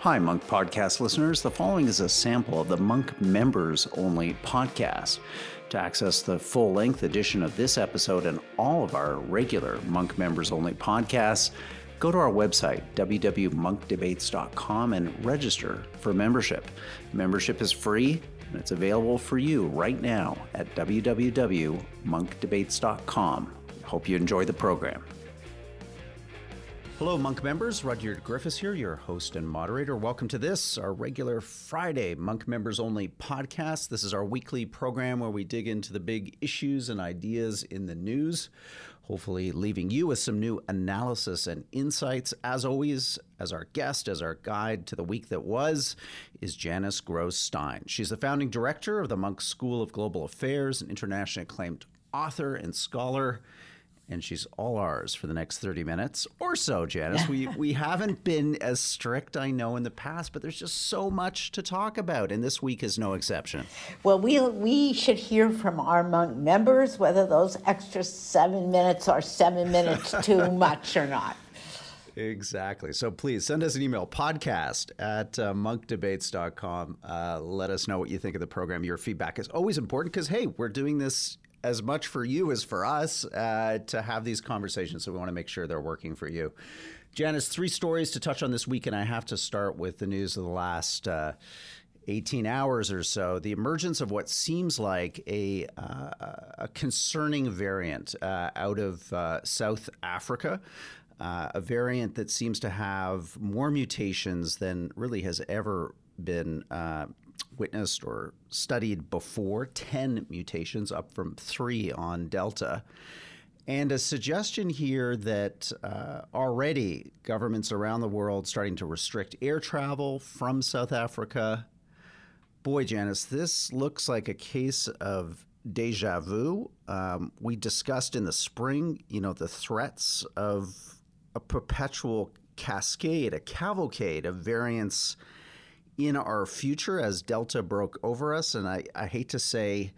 Hi, Monk Podcast listeners. The following is a sample of the Monk Members Only podcast. To access the full-length edition of this episode and all of our regular Monk Members Only podcasts, go to our website, www.monkdebates.com, and register for membership. Membership is free, and it's available for you right now at www.monkdebates.com. Hope you enjoy the program. Hello, Monk members. Rudyard Griffiths here, your host and moderator. Welcome to this, our regular Friday Monk Members Only podcast. This is our weekly program where we dig into the big issues and ideas in the news, hopefully leaving you with some new analysis and insights. As always, as our guest, as our guide to the week that was, is Janice Gross-Stein. She's the founding director of the Munk School of Global Affairs, an internationally acclaimed author and scholar. And she's all ours for the next 30 minutes or so, Janice. We haven't been as strict, I know, in the past, but there's just so much to talk about, and this week is no exception. Well, we should hear from our Monk members whether those extra 7 minutes are 7 minutes too much or not. Exactly. So please send us an email, podcast at monkdebates.com. Let us know what you think of the program. Your feedback is always important because, hey, we're doing this as much for you as for us to have these conversations. So we want to make sure they're working for you. Janice, 3 stories to touch on this week, and I have to start with the news of the last 18 hours or so. The emergence of what seems like a concerning variant out of South Africa, a variant that seems to have more mutations than really has ever been witnessed or studied before, 10 mutations up from 3 on Delta. And a suggestion here that already governments around the world starting to restrict air travel from South Africa. Boy, Janice, this looks like a case of deja vu. We discussed in the spring, the threats of a perpetual cascade, a cavalcade of variants in our future as Delta broke over us. And I hate to say,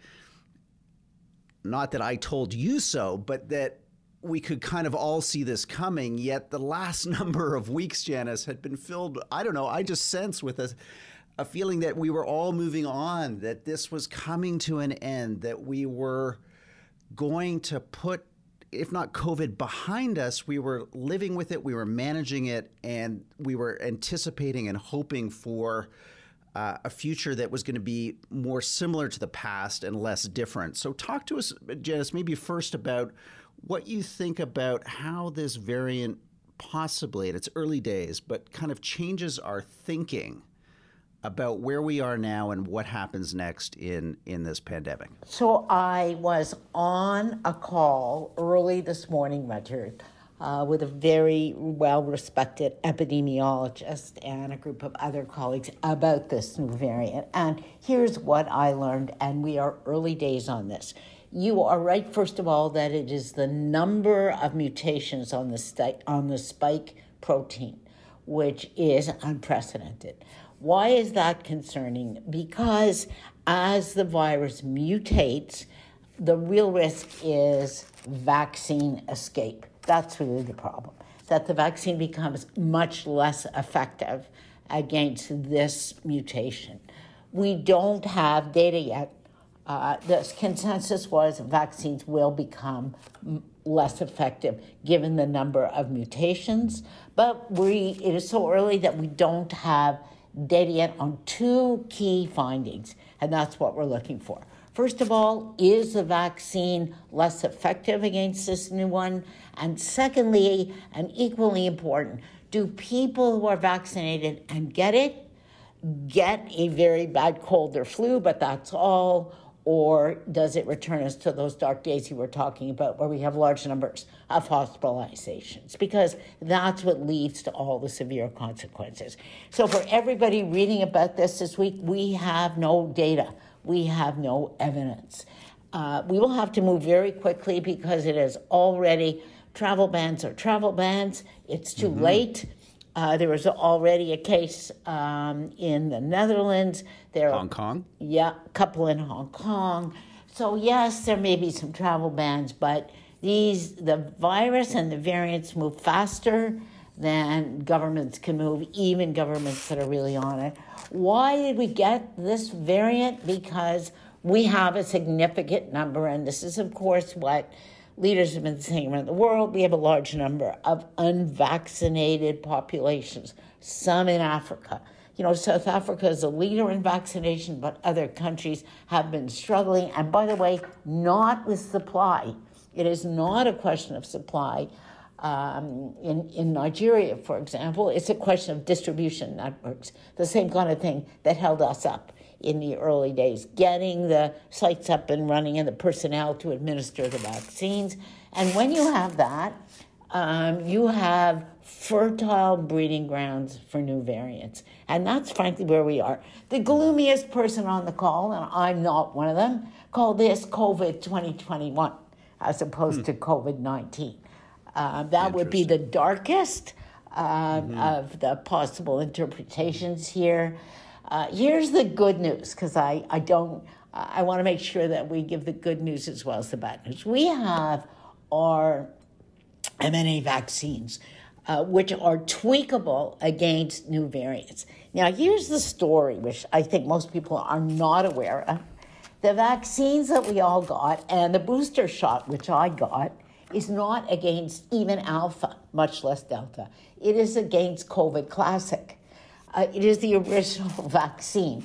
not that I told you so, but that we could kind of all see this coming, yet the last number of weeks, Janice, had been filled, I just sense with a feeling that we were all moving on, that this was coming to an end, that we were going to put, if not COVID behind us, we were living with it, we were managing it, and we were anticipating and hoping for a future that was going to be more similar to the past and less different. So talk to us, Janice, maybe first about what you think about how this variant possibly, in its early days, but kind of changes our thinking about where we are now and what happens next in this pandemic. So I was on a call early this morning, Richard, with a very well-respected epidemiologist and a group of other colleagues about this new variant. And here's what I learned, and we are early days on this. You are right, first of all, that it is the number of mutations on the spike protein, which is unprecedented. Why is that concerning? Because as the virus mutates, the real risk is vaccine escape. That's really the problem, that the vaccine becomes much less effective against this mutation. We don't have data yet. The consensus was vaccines will become less effective given the number of mutations, but it is so early that we don't have data yet on 2 key findings, and that's what we're looking for. First of all, is the vaccine less effective against this new one? And secondly, and equally important, do people who are vaccinated and get a very bad cold or flu, but that's all? Or does it return us to those dark days you were talking about where we have large numbers of hospitalizations? Because that's what leads to all the severe consequences. So for everybody reading about this week, we have no data. We have no evidence. We will have to move very quickly because it is already travel bans are travel bans. It's too late. There was already a case in the Netherlands. Hong Kong? Yeah, a couple in Hong Kong. So yes, there may be some travel bans, but the virus and the variants move faster than governments can move, even governments that are really on it. Why did we get this variant? Because we have a significant number, and this is, of course, what leaders have been saying around the world. We have a large number of unvaccinated populations, some in Africa. You know, South Africa is a leader in vaccination, but other countries have been struggling. And by the way, not with supply. It is not a question of supply. In Nigeria, for example, it's a question of distribution networks, the same kind of thing that held us up in the early days, getting the sites up and running and the personnel to administer the vaccines. And when you have that, you have fertile breeding grounds for new variants. And that's frankly where we are. The gloomiest person on the call, and I'm not one of them, called this COVID 2021 as opposed to COVID-19. That would be the darkest of the possible interpretations here. Here's the good news, because I want to make sure that we give the good news as well as the bad news. We have our mRNA vaccines, which are tweakable against new variants. Now, here's the story, which I think most people are not aware of. The vaccines that we all got and the booster shot, which I got, is not against even Alpha, much less Delta. It is against COVID Classic. It is the original vaccine.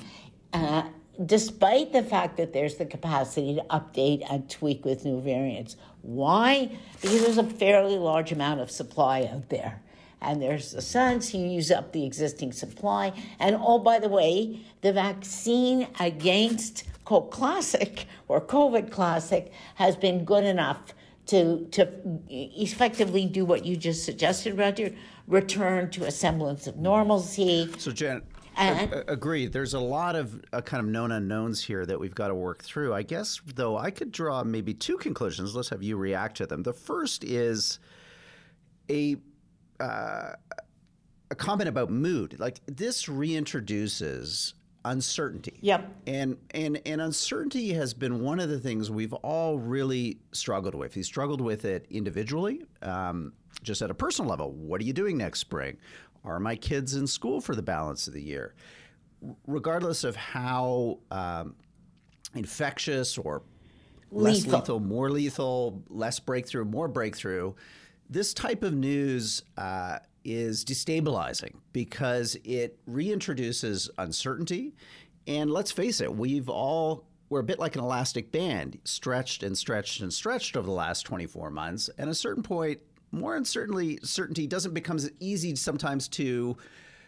Despite the fact that there's the capacity to update and tweak with new variants. Why? Because there's a fairly large amount of supply out there. And there's a sense you use up the existing supply. And oh, by the way, the vaccine against COVID Classic has been good enough to effectively do what you just suggested, Roger, return to a semblance of normalcy. So, Jen, agreed. There's a lot of kind of known unknowns here that we've got to work through. I guess, though, I could draw maybe two conclusions. Let's have you react to them. The first is a comment about mood. Like, this reintroduces uncertainty. Yep. And uncertainty has been one of the things we've all really struggled with. You struggled with it individually, just at a personal level. What are you doing next spring? Are my kids in school for the balance of the year? Regardless of how infectious or less lethal, more lethal, less breakthrough, more breakthrough, this type of news is destabilizing because it reintroduces uncertainty. And let's face it, we're a bit like an elastic band, stretched and stretched and stretched over the last 24 months. And at a certain point, more certainty doesn't become as easy sometimes to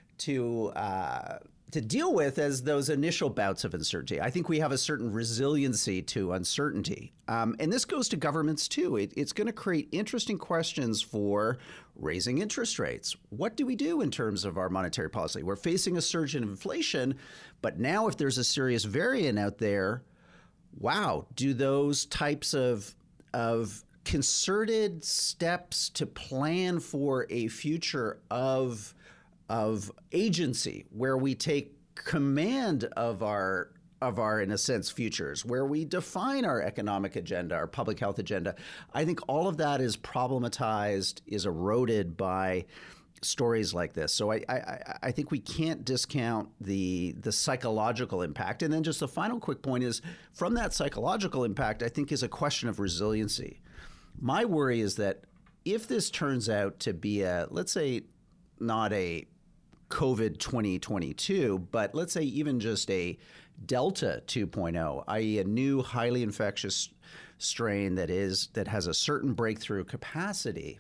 deal with as those initial bouts of uncertainty. I think we have a certain resiliency to uncertainty. And this goes to governments too. It's going to create interesting questions for raising interest rates. What do we do in terms of our monetary policy? We're facing a surge in inflation, but now if there's a serious variant out there, wow, do those types of concerted steps to plan for a future of agency where we take command of our, in a sense, futures, where we define our economic agenda, our public health agenda. I think all of that is problematized, is eroded by stories like this. So I think we can't discount the psychological impact. And then just the final quick point is, from that psychological impact, I think is a question of resiliency. My worry is that if this turns out to be let's say, not a COVID 2022, but let's say even just a Delta 2.0, i.e. a new highly infectious strain that has a certain breakthrough capacity,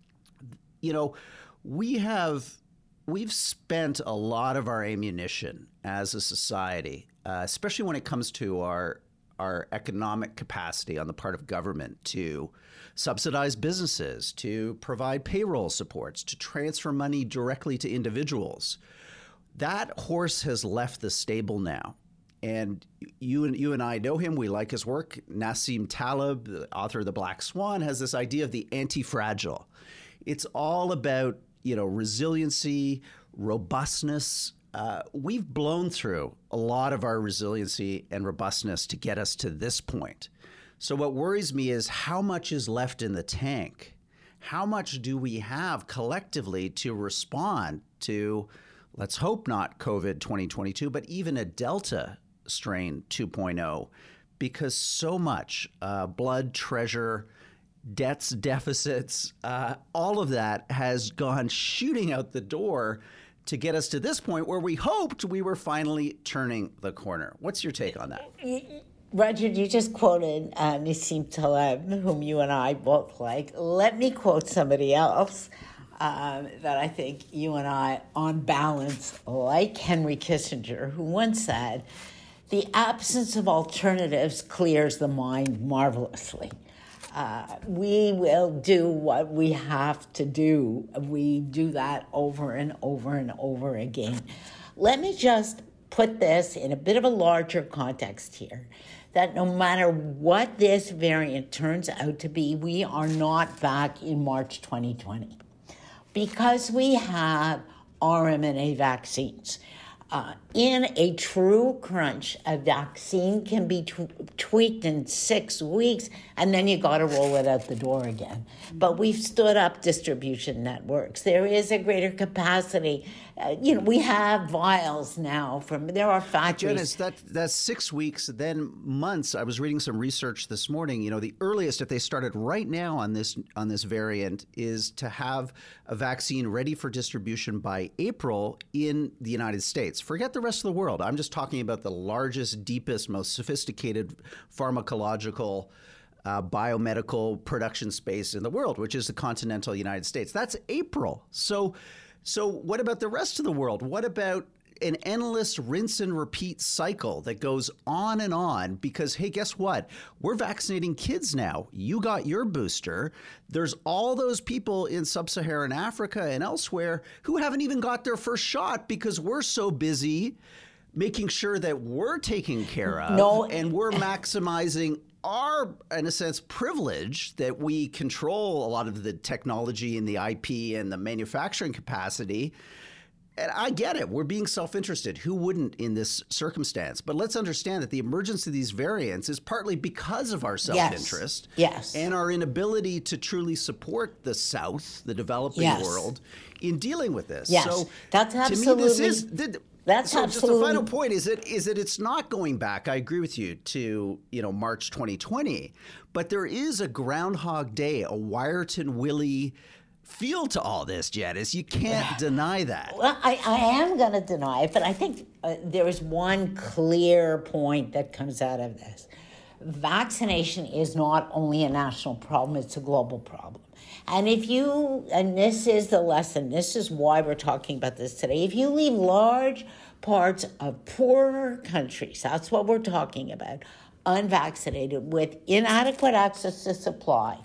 we've spent a lot of our ammunition as a society, especially when it comes to our economic capacity on the part of government to subsidize businesses, to provide payroll supports, to transfer money directly to individuals. That horse has left the stable now. And you and I know him. We like his work. Nassim Taleb, the author of The Black Swan, has this idea of the anti-fragile. It's all about, resiliency, robustness. We've blown through a lot of our resiliency and robustness to get us to this point. So what worries me is how much is left in the tank how much do we have collectively to respond to, let's hope not COVID 2022, but even a Delta strain 2.0, because so much blood, treasure, debts, deficits, all of that has gone shooting out the door to get us to this point where we hoped we were finally turning the corner. What's your take on that? Roger, you just quoted Nassim Taleb, whom you and I both like. Let me quote somebody else that I think you and I, on balance, like Henry Kissinger, who once said, "The absence of alternatives clears the mind marvelously." We will do what we have to do. We do that over and over and over again. Let me just put this in a bit of a larger context here, that no matter what this variant turns out to be, we are not back in March 2020 because we have mRNA vaccines. In a true crunch, a vaccine can be tweaked in 6 weeks, and then you got to roll it out the door again. But we've stood up distribution networks. There is a greater capacity. We have vials now there are factories. Janice, that's 6 weeks, then months. I was reading some research this morning. The earliest, if they started right now on this variant, is to have a vaccine ready for distribution by April in the United States. Forget the rest of the world. I'm just talking about the largest, deepest, most sophisticated pharmacological biomedical production space in the world, which is the continental United States. That's April. So what about the rest of the world? What about an endless rinse and repeat cycle that goes on and on? Because, hey, guess what? We're vaccinating kids now. You got your booster. There's all those people in sub-Saharan Africa and elsewhere who haven't even got their first shot because we're so busy making sure that we're taken care of and we're maximizing our, in a sense, privilege that we control a lot of the technology and the IP and the manufacturing capacity. And I get it. We're being self-interested. Who wouldn't in this circumstance? But let's understand that the emergence of these variants is partly because of our self-interest and our inability to truly support the South, the developing world, in dealing with this. Yes, so that's absolutely. To me, this is. That's so absolutely. Just the final point is that it's not going back. I agree with you to March 2020, but there is a Groundhog Day, a Wyerton Willie feel to all this, Janice. You can't deny that. Well, I am going to deny it, but I think there is one clear point that comes out of this. Vaccination is not only a national problem, it's a global problem. And and this is the lesson, this is why we're talking about this today. If you leave large parts of poorer countries, that's what we're talking about, unvaccinated with inadequate access to supply,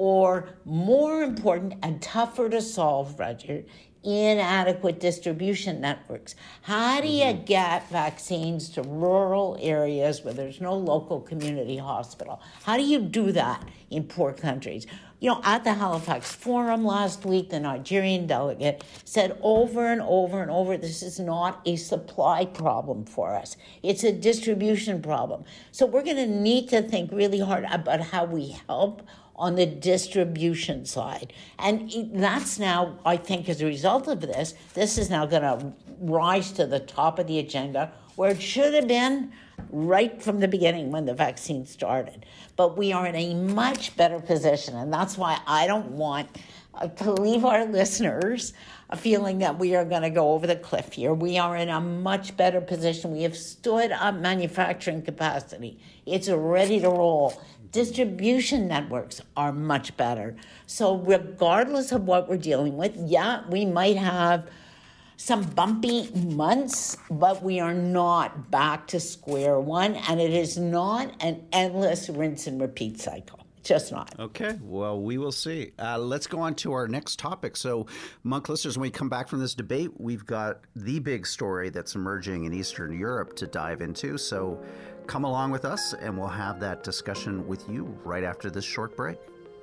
or more important and tougher to solve, Roger, inadequate distribution networks. How do you get vaccines to rural areas where there's no local community hospital? How do you do that in poor countries? At the Halifax Forum last week, the Nigerian delegate said over and over and over, this is not a supply problem for us. It's a distribution problem. So we're going to need to think really hard about how we help on the distribution side. And that's now, I think, as a result of this is now going to rise to the top of the agenda where it should have been right from the beginning when the vaccine started. But we are in a much better position, and that's why I don't want to leave our listeners a feeling that we are going to go over the cliff here. We are in a much better position. We have stood up manufacturing capacity. It's ready to roll. Distribution networks are much better. So regardless of what we're dealing with, we might have some bumpy months, but we are not back to square one, and it is not an endless rinse and repeat cycle. Just not. Okay, well, we will see. Let's go on to our next topic. So, Munk listeners, when we come back from this debate, we've got the big story that's emerging in Eastern Europe to dive into. So come along with us, and we'll have that discussion with you right after this short break.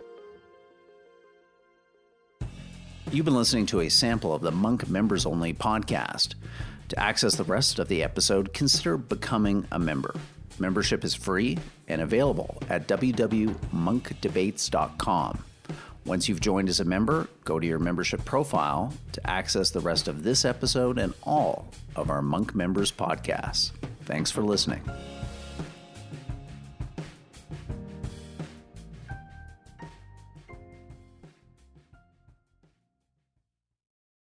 You've been listening to a sample of the Munk Members Only podcast. To access the rest of the episode, consider becoming a member. Membership is free and available at www.monkdebates.com. Once you've joined as a member, go to your membership profile to access the rest of this episode and all of our Monk Members podcasts. Thanks for listening.